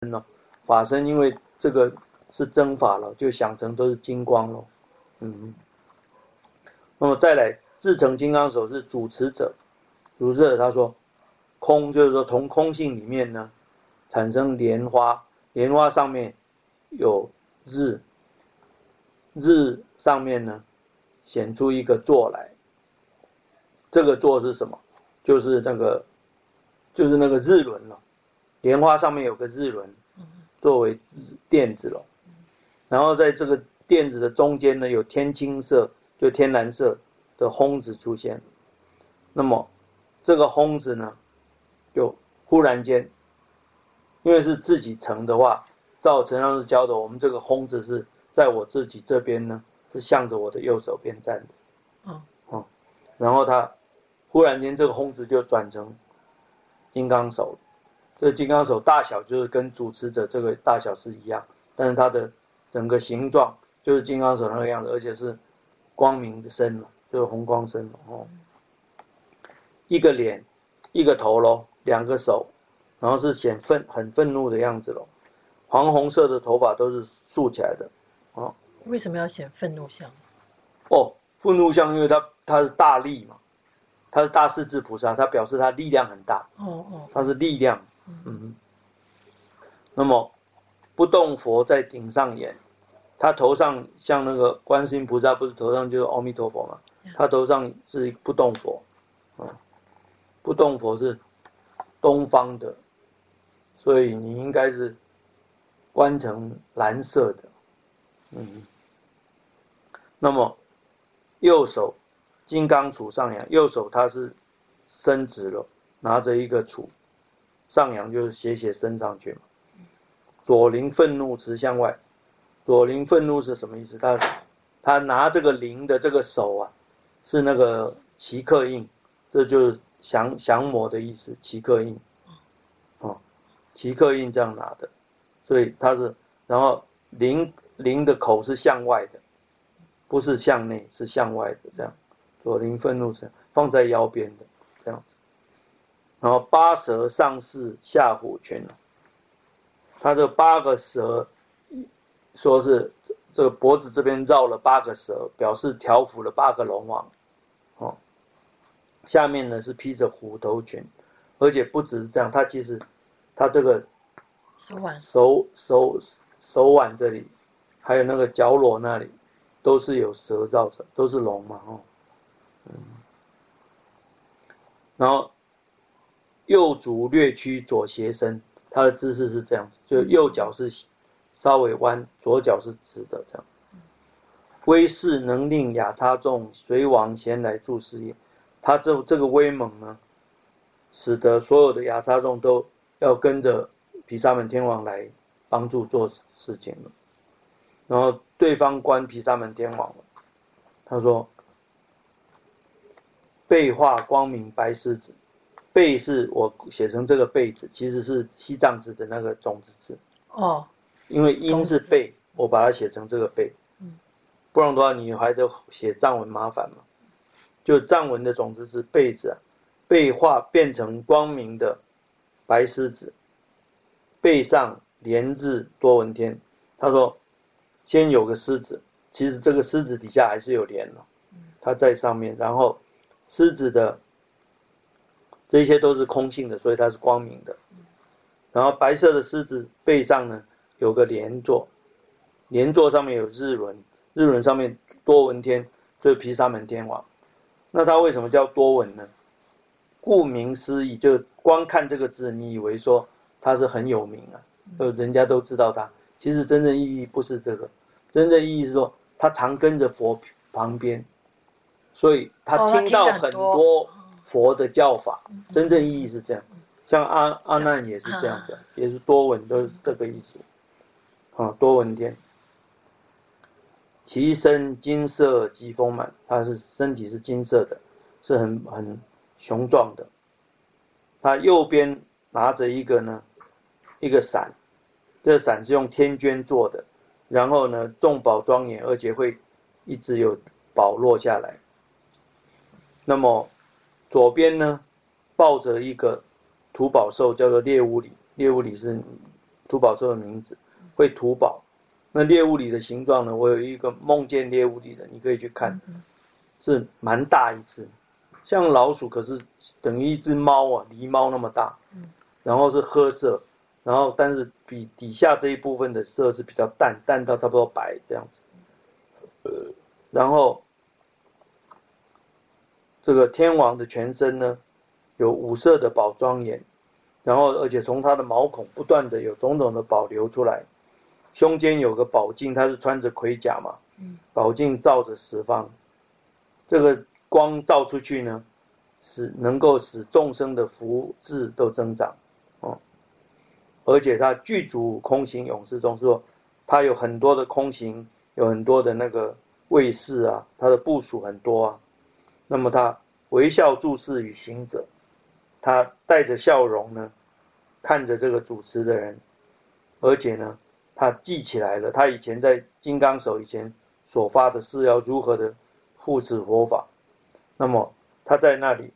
法身因为这个是真法了，就想成都是金光了。那么再来自成金刚手是主持者，主持者他说空就是说从空性里面呢产生莲花，莲花上面有日，日上面呢显出一个座来，这个座是什么？就是那个日轮了，莲花上面有个日轮作为垫子了，然后在这个垫子的中间呢有天青色就天蓝色的轰子出现，那么这个轰子呢就忽然间，因为是自己成的话，照陈老师教的，我们这个轰子是在我自己这边呢是向着我的右手边站的，然后他忽然间这个轰子就转成金刚手，这个金刚手大小就是跟主持者这个大小是一样，但是它的整个形状就是金刚手那个样子，而且是光明的身了，就是红光身了。一个脸，一个头咯，两个手，然后是显很愤怒的样子咯，黄红色的头发都是竖起来的。 为什么要显愤怒相？ 愤怒相因为它是大力嘛，他是大势至菩萨，他表示他力量很大，他是力量。那么不动佛在顶上演，他头上像那个观世音菩萨，不是头上就是阿弥陀佛嘛？他头上是不动佛，不动佛是东方的，所以你应该是观成蓝色的。那么右手金刚杵上扬，右手它是伸直了，拿着一个杵，上扬就是斜伸上去嘛。左灵愤怒持向外，左灵愤怒是什么意思？他拿这个灵的这个手啊，是那个奇刻印，这就是降魔的意思，奇刻印。奇刻印这样拿的，所以他是，然后灵的口是向外的，不是向内，是向外的这样。左灵愤怒是放在腰边的这样子，然后八蛇上视下虎拳，他这八个蛇说是这个脖子这边绕了8个蛇，表示调伏了8个龙王。下面呢是披着虎头裙，而且不只是这样，他其实他这个手腕这里，还有那个脚裸那里，都是有蛇绕着，都是龙嘛。然后右足略屈，左斜伸，他的姿势是这样，就右脚是稍微弯，左脚是直的这样。威势能令雅叉众随王前来助事业，他这个威猛呢，使得所有的雅叉众都要跟着毗沙门天王来帮助做事情了。然后对方观毗沙门天王了，他说背化光明白狮子，背是我写成这个背字，其实是西藏字的那个种子字。因为音是背，我把它写成这个背。不然的话你还得写藏文麻烦嘛。就藏文的种子是背字，背化变成光明的白狮子，背上连日多闻天。他说先有个狮子，其实这个狮子底下还是有莲了，它在上面，然后狮子的这些都是空性的，所以它是光明的。然后白色的狮子背上呢有个莲座，莲座上面有日轮，日轮上面多闻天，就是毗沙门天王。那它为什么叫多闻呢？顾名思义，就光看这个字，你以为说它是很有名啊，人家都知道它。其实真正意义不是这个，真正意义是说他常跟着佛旁边，所以他听到很多佛的教法。真正意义是这样，像阿难也是这样讲，也是多闻，都是这个意思。多闻天，其身金色极丰满，他是身体是金色的，是很雄壮的。他右边拿着一个伞，这个伞是用天绢做的，然后呢重宝庄严，而且会一直有宝落下来。那么左边呢抱着一个土宝兽，叫做猎乌里，猎乌里是土宝兽的名字，会吐宝。那猎物里的形状呢，我有一个梦见猎物里的，你可以去看，是蛮大一只，像老鼠，可是等于一只猫啊，狸猫那么大，然后是褐色，然后但是比底下这一部分的色是比较淡，淡到差不多白这样子。然后这个天王的全身呢，有五色的宝庄严，然后而且从它的毛孔不断的有种种的宝流出来，胸间有个宝镜，它是穿着盔甲嘛，宝镜照着十方，这个光照出去呢，能够使众生的福智都增长，而且它具足空行勇士中，说它有很多的空行，有很多的那个卫士啊，它的部署很多啊。那么他微笑注视于行者，他带着笑容呢，看着这个主持的人，而且呢，他记起来了他以前在金刚手以前所发的誓要如何的护持佛法。那么他在那里，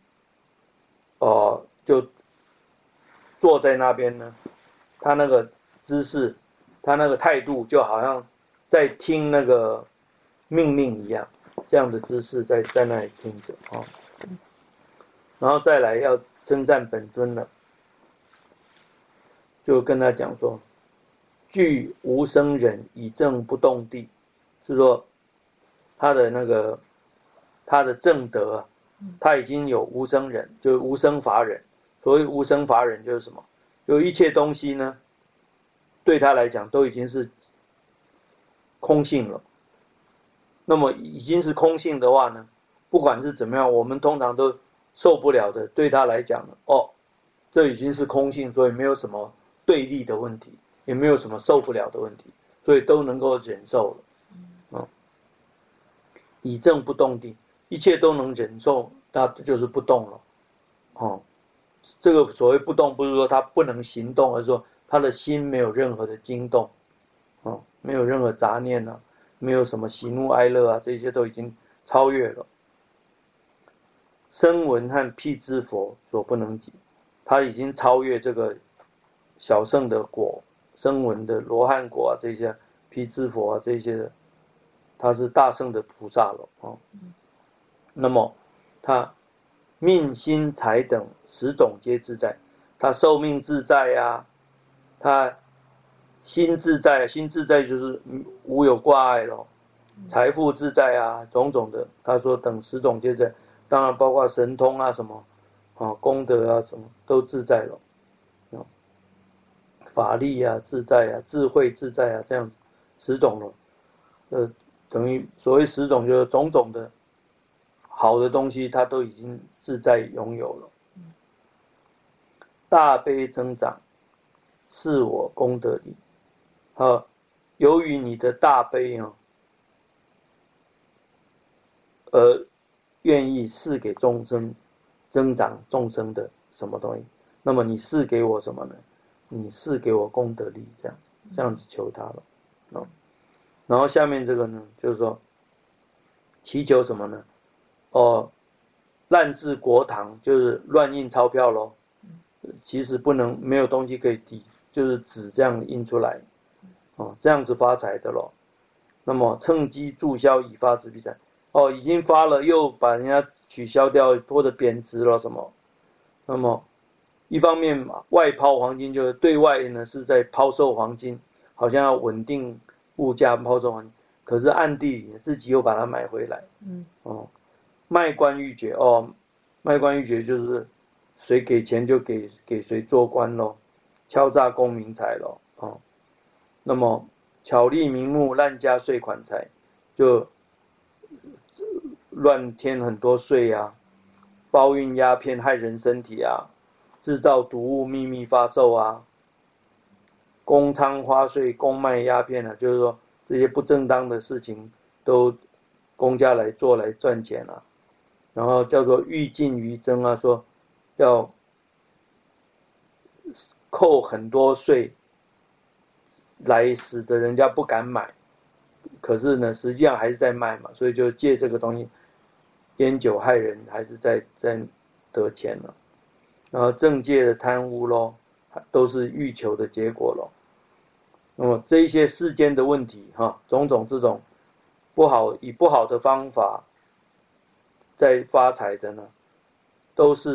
就坐在那边呢，他那个姿势，他那个态度，就好像在听那个命令一样，这样的姿势在那里听着啊。然后再来要称赞本尊了，就跟他讲说，具无生忍以正不动地，是说他的那个他的正德啊，他已经有无生忍，就是无生法忍。所谓无生法忍就是什么？有一切东西呢，对他来讲都已经是空性了。那么已经是空性的话呢，不管是怎么样，我们通常都受不了的。对他来讲，这已经是空性，所以没有什么对立的问题，也没有什么受不了的问题，所以都能够忍受了。以正不动地，一切都能忍受，那就是不动了。这个所谓不动，不是说他不能行动，而是说他的心没有任何的惊动，没有任何杂念啊，没有什么喜怒哀乐啊，这些都已经超越了。声闻和辟支佛所不能及，他已经超越这个小圣的果，声闻的罗汉果啊，这些辟支佛啊这些的，他是大圣的菩萨了。那么他命心财等10种皆自在，他寿命自在啊，他心自在，心自在就是无有挂碍咯，财富自在啊，种种的，他说等10种皆在，当然包括神通啊什么功德啊什么都自在了，法力啊自在啊，智慧自在啊，这样10种了，等于所谓10种就是种种的好的东西，它都已经自在拥有了。大悲增长，是我功德力。由于你的大悲愿意赐给众生，增长众生的什么东西？那么你赐给我什么呢？你赐给我功德力，这样子求他了。然后下面这个呢，就是说祈求什么呢？滥制国堂，就是乱印钞票咯。其实不能，没有东西可以抵，就是纸这样印出来，这样子发财的咯。那么趁机注销已发之必财，已经发了又把人家取消掉或者贬值了什么。那么一方面外抛黄金，就是对外呢是在抛售黄金，好像要稳定物价抛售黄金，可是暗地里自己又把它买回来。卖官鬻爵，卖官鬻爵就是谁给钱就给谁做官咯，敲诈功名财咯。那么巧立名目，滥加税款财，就乱添很多税啊，包运鸦片害人身体啊，制造毒物秘密发售啊，公娼花税，公卖鸦片啊，就是说这些不正当的事情都公家来做来赚钱啊。然后叫做欲尽于增啊，说要扣很多税来使得人家不敢买，可是呢实际上还是在卖嘛，所以就借这个东西烟酒害人，还是在得钱了。然后政界的贪污咯，都是欲求的结果咯。 那么这一些世间的问题种种这种以不好的方法在发财的呢，都是